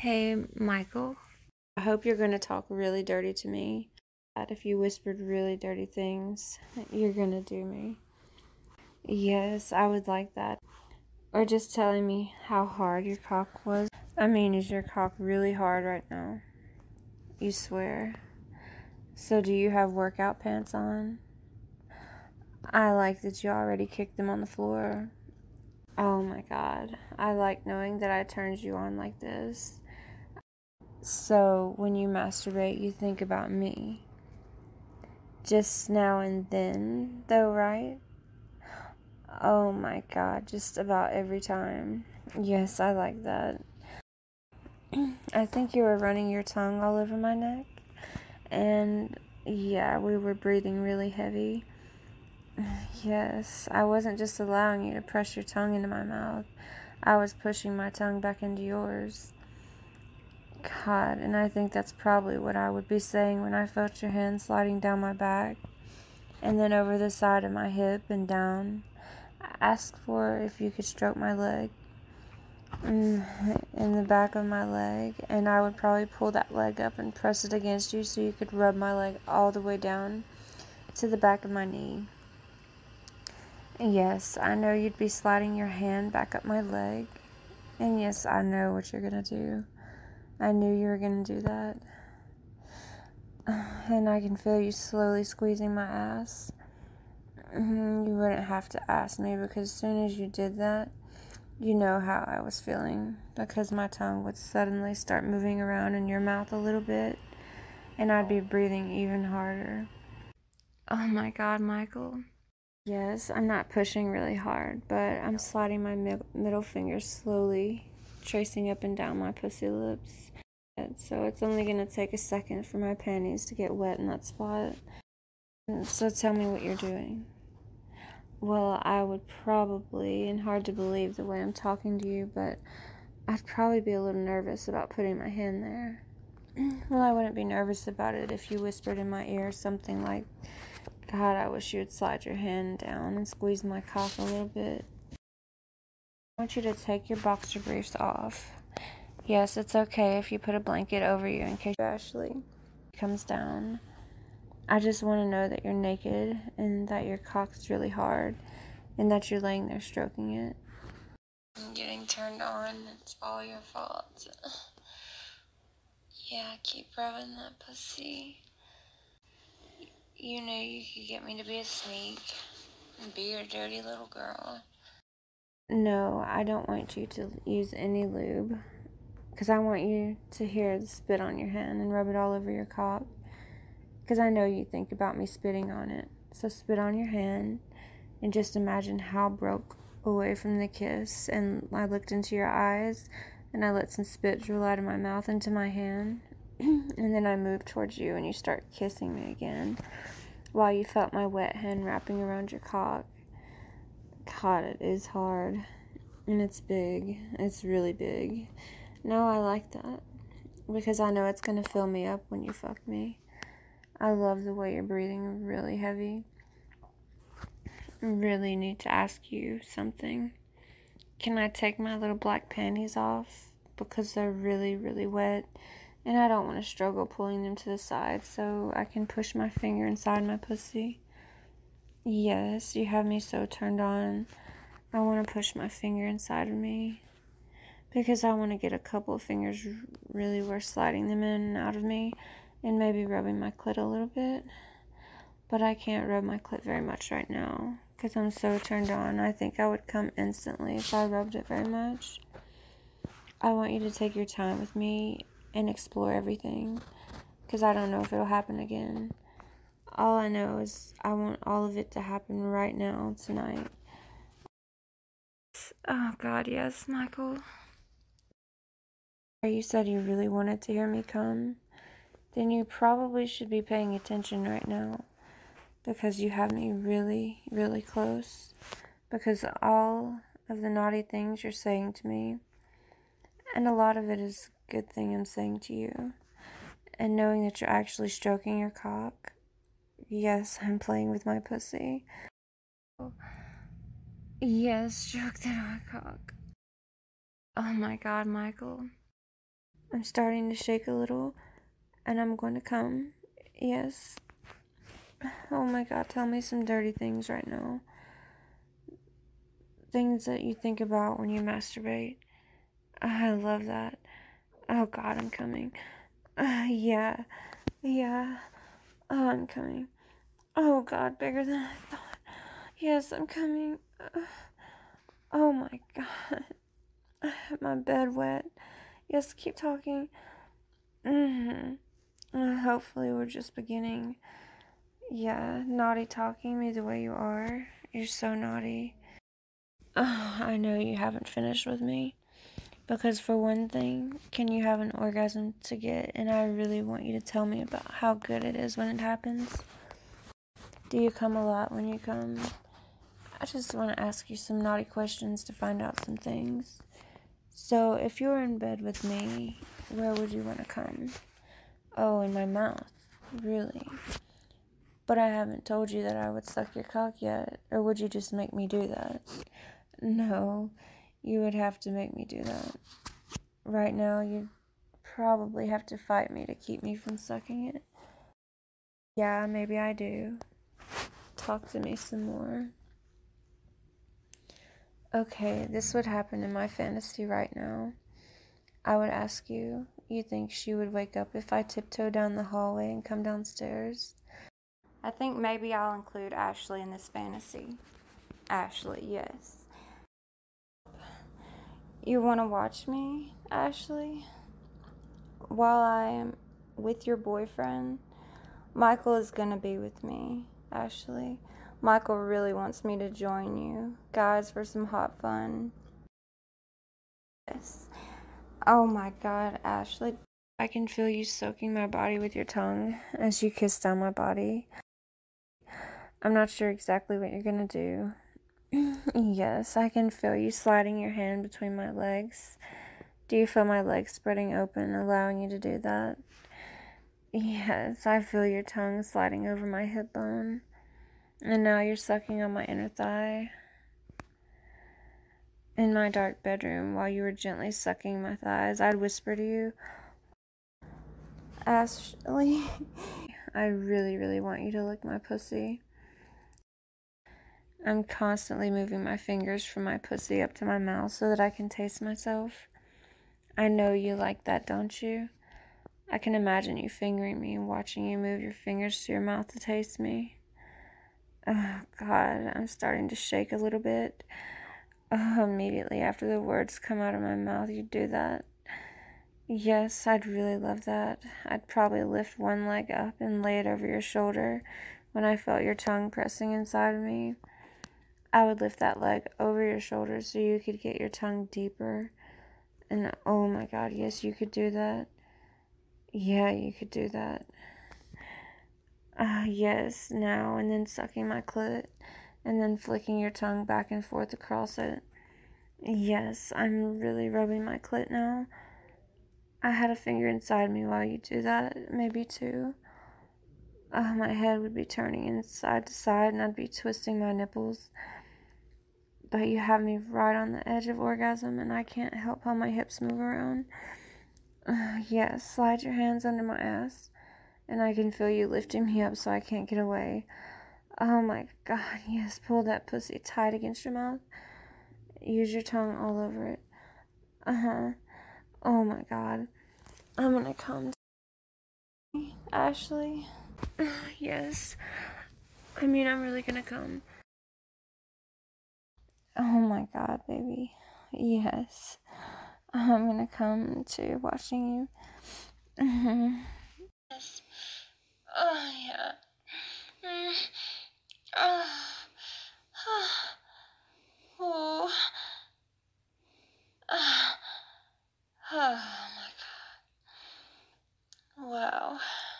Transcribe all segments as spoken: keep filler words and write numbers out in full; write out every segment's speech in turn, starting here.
Hey, Michael. I hope you're going to talk really dirty to me. That if you whispered really dirty things, you're going to do me. Yes, I would like that. Or just telling me how hard your cock was. I mean, is your cock really hard right now? You swear. So do you have workout pants on? I like that you already kicked them on the floor. Oh my god. I like knowing that I turned you on like this. So when you masturbate, you think about me. Just now and then, though, right? Oh my god, just about every time. Yes, I like that. I think you were running your tongue all over my neck. And yeah, we were breathing really heavy. Yes, I wasn't just allowing you to press your tongue into my mouth. I was pushing my tongue back into yours. God, and I think that's probably what I would be saying when I felt your hand sliding down my back and then over the side of my hip and down. I asked for if you could stroke my leg in the back of my leg, and I would probably pull that leg up and press it against you so you could rub my leg all the way down to the back of my knee. Yes, I know you'd be sliding your hand back up my leg, and yes, I know what you're gonna do. I knew you were gonna do that. And I can feel you slowly squeezing my ass. You wouldn't have to ask me, because as soon as you did that, you know how I was feeling, because my tongue would suddenly start moving around in your mouth a little bit, and I'd be breathing even harder. Oh my god, Michael. Yes, I'm not pushing really hard, but I'm sliding my mid- middle finger slowly, tracing up and down my pussy lips. So it's only gonna take a second for my panties to get wet in that spot. So tell me what you're doing. Well, I would probably, and hard to believe the way I'm talking to you, but I'd probably be a little nervous about putting my hand there. Well, I wouldn't be nervous about it if you whispered in my ear something like, God, I wish you would slide your hand down and squeeze my cock a little bit. I want you to take your boxer briefs off. Yes, it's okay if you put a blanket over you in case Ashley comes down. I just want to know that you're naked and that your cock's really hard and that you're laying there stroking it. I'm getting turned on. It's all your fault. Yeah, keep rubbing that pussy. You knew you could get me to be a sneak and be your dirty little girl. No, I don't want you to use any lube, because I want you to hear the spit on your hand and rub it all over your cock, because I know you think about me spitting on it. So spit on your hand and just imagine how broke away from the kiss, and I looked into your eyes and I let some spit drool out of my mouth into my hand. And then I moved towards you and you start kissing me again while you felt my wet hand wrapping around your cock. God, it is hard. And it's big. It's really big. No, I like that, because I know it's going to fill me up when you fuck me. I love the way you're breathing really heavy. I really need to ask you something. Can I take my little black panties off? Because they're really, really wet, and I don't want to struggle pulling them to the side, so I can push my finger inside my pussy. Yes, you have me so turned on. I want to push my finger inside of me, because I want to get a couple of fingers really where sliding them in and out of me, and maybe rubbing my clit a little bit. But I can't rub my clit very much right now, because I'm so turned on. I think I would come instantly if I rubbed it very much. I want you to take your time with me and explore everything, because I don't know if it'll happen again. All I know is I want all of it to happen right now, tonight. Oh God, yes, Michael. You said you really wanted to hear me come. Then you probably should be paying attention right now, because you have me really, really close. Because all of the naughty things you're saying to me, and a lot of it is a good thing I'm saying to you, and knowing that you're actually stroking your cock. Yes, I'm playing with my pussy. Yes, stroke that on my cock. Oh my God, Michael. I'm starting to shake a little, and I'm going to come. Yes. Oh my God, tell me some dirty things right now. Things that you think about when you masturbate. I love that. Oh God, I'm coming. Uh, yeah. Yeah. Oh, I'm coming. Oh God, bigger than I thought. Yes, I'm coming. Uh, oh my God. I have my bed wet. Yes, keep talking. Mm-hmm. Uh, hopefully we're just beginning. Yeah, naughty talking me the way you are. You're so naughty. Oh, I know you haven't finished with me. Because for one thing, can you have an orgasm to get? And I really want you to tell me about how good it is when it happens. Do you come a lot when you come? I just want to ask you some naughty questions to find out some things. So, if you were in bed with me, where would you want to come? Oh, in my mouth. Really? But I haven't told you that I would suck your cock yet. Or would you just make me do that? No, you would have to make me do that. Right now, you'd probably have to fight me to keep me from sucking it. Yeah, maybe I do. Talk to me some more. Okay, this would happen in my fantasy right now. I would ask you, you think she would wake up if I tiptoe down the hallway and come downstairs? I think maybe I'll include Ashley in this fantasy. Ashley, yes. You want to watch me, Ashley? While I am with your boyfriend, Michael is going to be with me, Ashley. Michael really wants me to join you. Guys, for some hot fun. Yes. Oh my God, Ashley. I can feel you soaking my body with your tongue as you kiss down my body. I'm not sure exactly what you're gonna do. Yes, I can feel you sliding your hand between my legs. Do you feel my legs spreading open, allowing you to do that? Yes, I feel your tongue sliding over my hip bone. And now you're sucking on my inner thigh. In my dark bedroom, while you were gently sucking my thighs, I'd whisper to you, Ashley, I really, really want you to lick my pussy. I'm constantly moving my fingers from my pussy up to my mouth so that I can taste myself. I know you like that, don't you? I can imagine you fingering me and watching you move your fingers to your mouth to taste me. Oh, God, I'm starting to shake a little bit. Oh, immediately after the words come out of my mouth, you do that. Yes, I'd really love that. I'd probably lift one leg up and lay it over your shoulder when I felt your tongue pressing inside of me. I would lift that leg over your shoulder so you could get your tongue deeper. And oh my God, yes, you could do that. Yeah, you could do that. Ah, uh, yes, now, and then sucking my clit, and then flicking your tongue back and forth across it. Yes, I'm really rubbing my clit now. I had a finger inside me while you do that, maybe two. Uh, my head would be turning in side to side, and I'd be twisting my nipples. But you have me right on the edge of orgasm, and I can't help how my hips move around. Uh, yes, slide your hands under my ass, and I can feel you lifting me up so I can't get away. Oh my God, yes, pull that pussy tight against your mouth. Use your tongue all over it. Uh-huh. Oh my God. I'm gonna come. Ashley? Yes. I mean, I'm really gonna come. Oh my God, baby. Yes. I'm gonna come to watching you. Mm-hmm. Yes. Oh, yeah. Mm. Oh. Oh. Oh. Oh my God. Wow.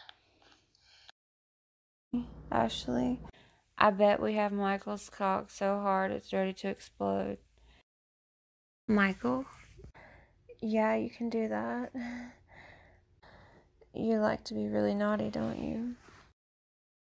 Ashley, I bet we have Michael's cock so hard it's ready to explode. Michael? Yeah, you can do that. You like to be really naughty, don't you?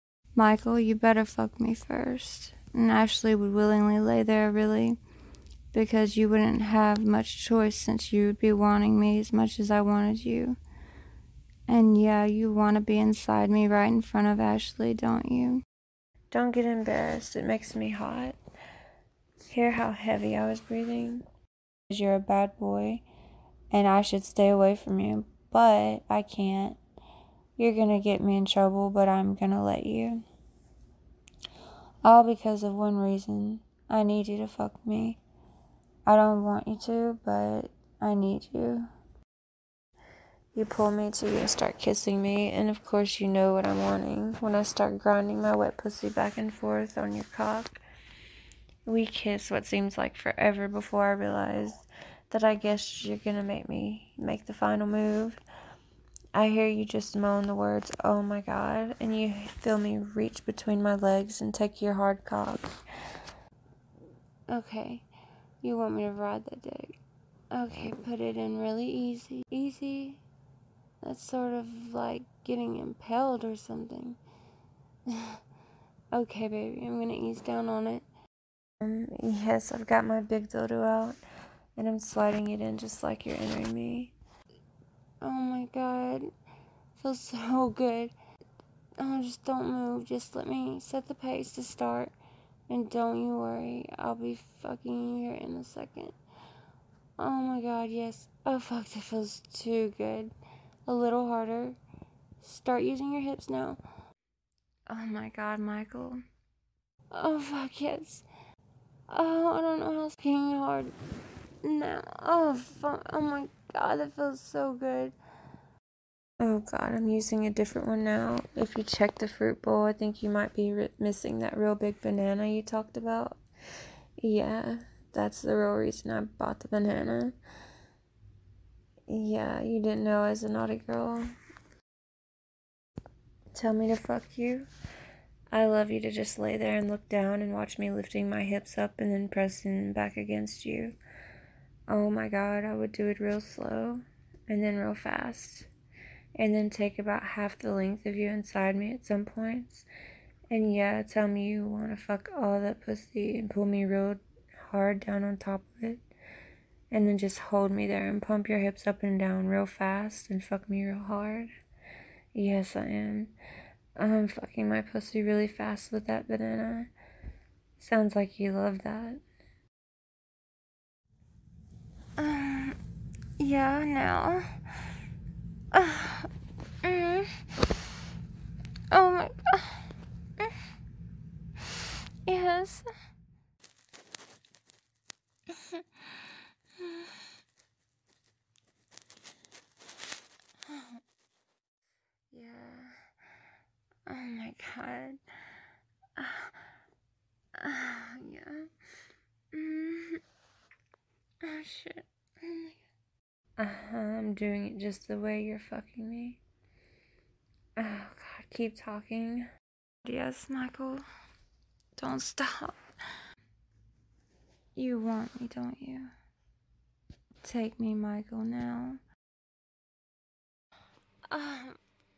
Michael, you better fuck me first. And Ashley would willingly lay there, really. because you wouldn't have much choice since you would be wanting me as much as I wanted you. And yeah, you want to be inside me right in front of Ashley, don't you? Don't get embarrassed, it makes me hot. Hear how heavy I was breathing? You're a bad boy, and I should stay away from you, but I can't. You're gonna get me in trouble, but I'm gonna let you. All because of one reason. I need you to fuck me. I don't want you to, but I need you. You pull me to you and start kissing me, and of course you know what I'm wanting when I start grinding my wet pussy back and forth on your cock. We kiss what seems like forever before I realize that I guess you're gonna make me make the final move. I hear you just moan the words, "Oh my God," and you feel me reach between my legs and take your hard cock. Okay, you want me to ride that dick. Okay, put it in really easy. Easy? That's sort of like getting impaled or something. Okay, baby, I'm gonna ease down on it. Um, yes, I've got my big dildo out, and I'm sliding it in just like you're entering me. Oh my God, feels so good. Oh, just don't move. Just let me set the pace to start. And don't you worry, I'll be fucking you here in a second. Oh my God, yes. Oh fuck, that feels too good. A little harder. Start using your hips now. Oh my God, Michael. Oh fuck, yes. Oh, I don't know how it's getting hard now. Oh fuck, oh my God, that feels so good. Oh God, I'm using a different one now. If you check the fruit bowl, I think you might be ri- missing that real big banana you talked about. Yeah, that's the real reason I bought the banana. Yeah, you didn't know I was a naughty girl. Tell me to fuck you? I love you to just lay there and look down and watch me lifting my hips up and then pressing them back against you. Oh my God, I would do it real slow and then real fast. And then take about half the length of you inside me at some points. And yeah, tell me you want to fuck all that pussy and pull me real hard down on top of it. And then just hold me there and pump your hips up and down real fast and fuck me real hard. Yes, I am. I'm fucking my pussy really fast with that banana. Sounds like you love that. Um, yeah, now. Uh, mm. Oh my God. Mm. Yes. Yeah. Oh my God. Uh, uh, yeah. Mm. Oh shit. Oh my God. Uh-huh, I'm doing it just the way you're fucking me. Oh God, keep talking. Yes, Michael. Don't stop. You want me, don't you? Take me, Michael, now. Um.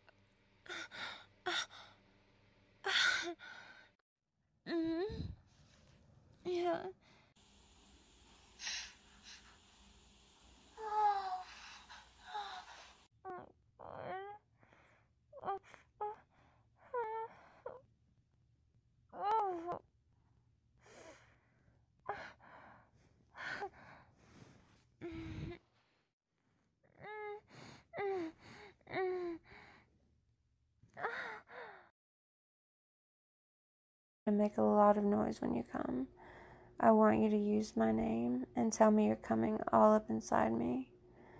Mm. Yeah. Oh. Oh, God. Oh. Oh. Oh. And make a lot of noise when you come. I want you to use my name and tell me you're coming all up inside me.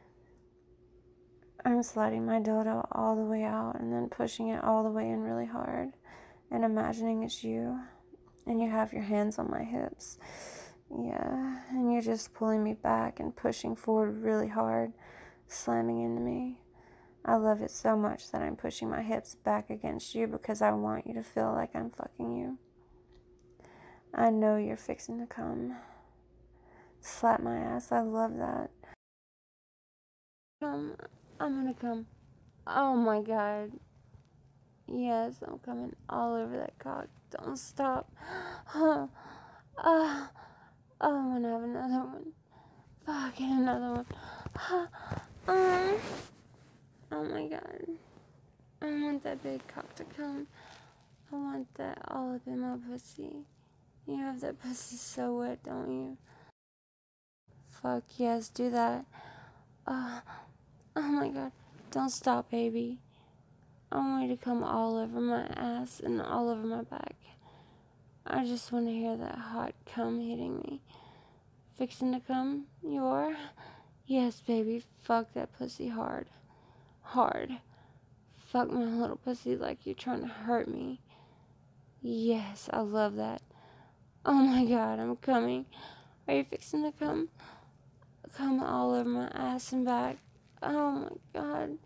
I'm sliding my dildo all the way out and then pushing it all the way in really hard and imagining it's you. And you have your hands on my hips. Yeah, and you're just pulling me back and pushing forward really hard, slamming into me. I love it so much that I'm pushing my hips back against you because I want you to feel like I'm fucking you. I know you're fixing to come. Slap my ass, I love that. Come, I'm gonna come. Oh my God. Yes, I'm coming all over that cock. Don't stop. Uh, Oh, I want to have another one. Fucking another one. um, oh my god. I want that big cock to come. I want that all up in my pussy. You have that pussy so wet, don't you? Fuck yes, do that. Uh, oh my god. Don't stop, baby. I want you to come all over my ass and all over my back. I just want to hear that hot cum hitting me. Fixing to come? You are? Yes, baby. Fuck that pussy hard. Hard. Fuck my little pussy like you're trying to hurt me. Yes, I love that. Oh my god, I'm coming. Are you fixing to come? Come all over my ass and back. Oh my god.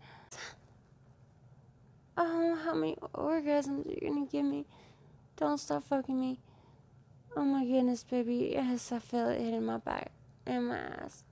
Oh, how many orgasms are you gonna give me? Don't stop fucking me. Oh my goodness, baby. Yes, I feel it hitting my back and my ass.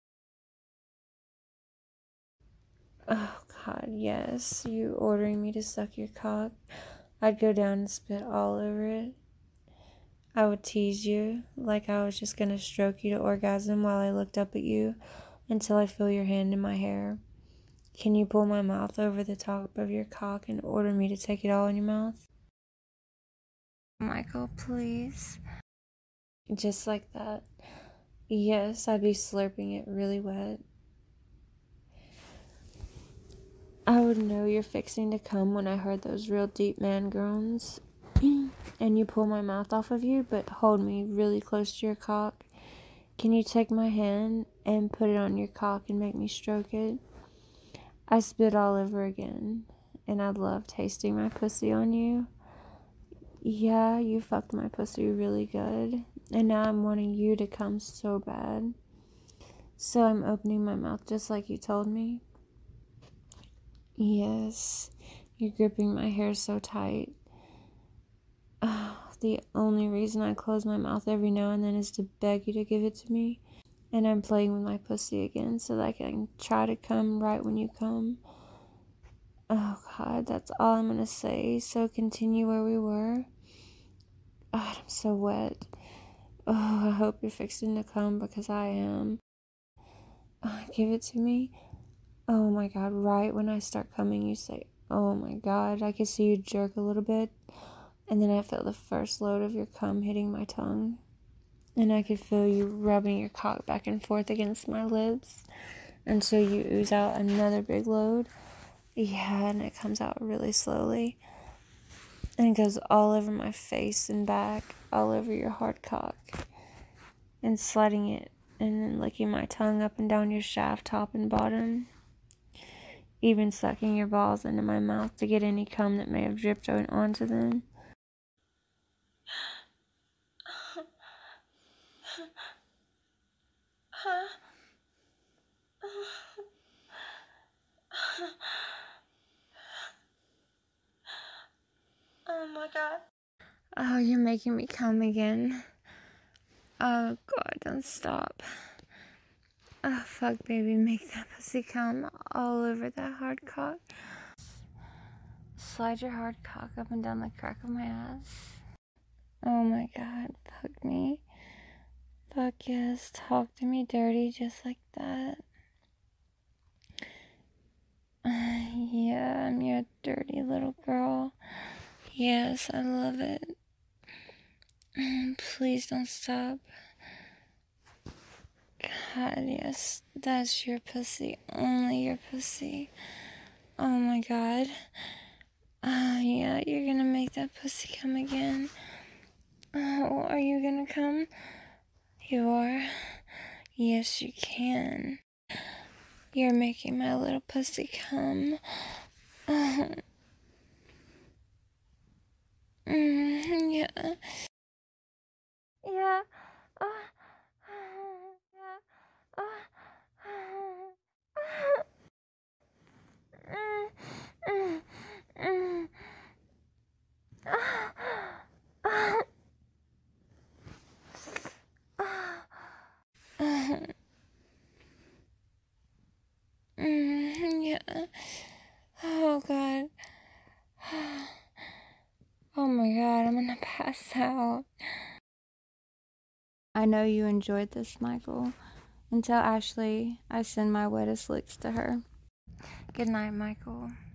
Oh god, yes. You ordering me to suck your cock. I'd go down and spit all over it. I would tease you like I was just gonna stroke you to orgasm while I looked up at you until I feel your hand in my hair. Can you pull my mouth over the top of your cock and order me to take it all in your mouth? Michael, please. Just like that. Yes, I'd be slurping it really wet. I would know you're fixing to come when I heard those real deep man groans. And you pull my mouth off of you, but hold me really close to your cock. Can you take my hand and put it on your cock and make me stroke it? I spit all over again, and I love tasting my pussy on you. Yeah, you fucked my pussy really good, and now I'm wanting you to come so bad. So I'm opening my mouth just like you told me. Yes, you're gripping my hair so tight. Oh, the only reason I close my mouth every now and then is to beg you to give it to me. And I'm playing with my pussy again so that I can try to come right when you come. Oh god, that's all I'm gonna say. So continue where we were. God, I'm so wet. Oh, I hope you're fixing to come because I am. Oh, give it to me. Oh my god, right when I start coming, you say, oh my god. I can see you jerk a little bit. And then I feel the first load of your cum hitting my tongue. And I could feel you rubbing your cock back and forth against my lips. And so you ooze out another big load. Yeah, and it comes out really slowly. And it goes all over my face and back, all over your hard cock. And sliding it, and then licking my tongue up and down your shaft, top and bottom. Even sucking your balls into my mouth to get any cum that may have dripped onto them. Oh my god. Oh, you're making me come again. Oh god, don't stop. Oh fuck, baby, make that pussy come all over that hard cock. Slide your hard cock up and down the crack of my ass. Oh my god, fuck me. Fuck yes, talk to me dirty just like that. Uh, yeah, I'm your dirty little girl. Yes, I love it. Please don't stop. God, yes, that's your pussy. Only your pussy. Oh my god. Oh, yeah, you're gonna make that pussy come again. Oh, are you gonna come? You are? Yes, you can. You're making my little pussy come. Oh. Mm, yeah. Yeah. Uh, yeah. Uh, mm, mm, mm. Mm, yeah. Oh god. Oh my god, I'm gonna pass out. I know you enjoyed this, Michael. And tell Ashley I send my wettest licks to her. Good night, Michael.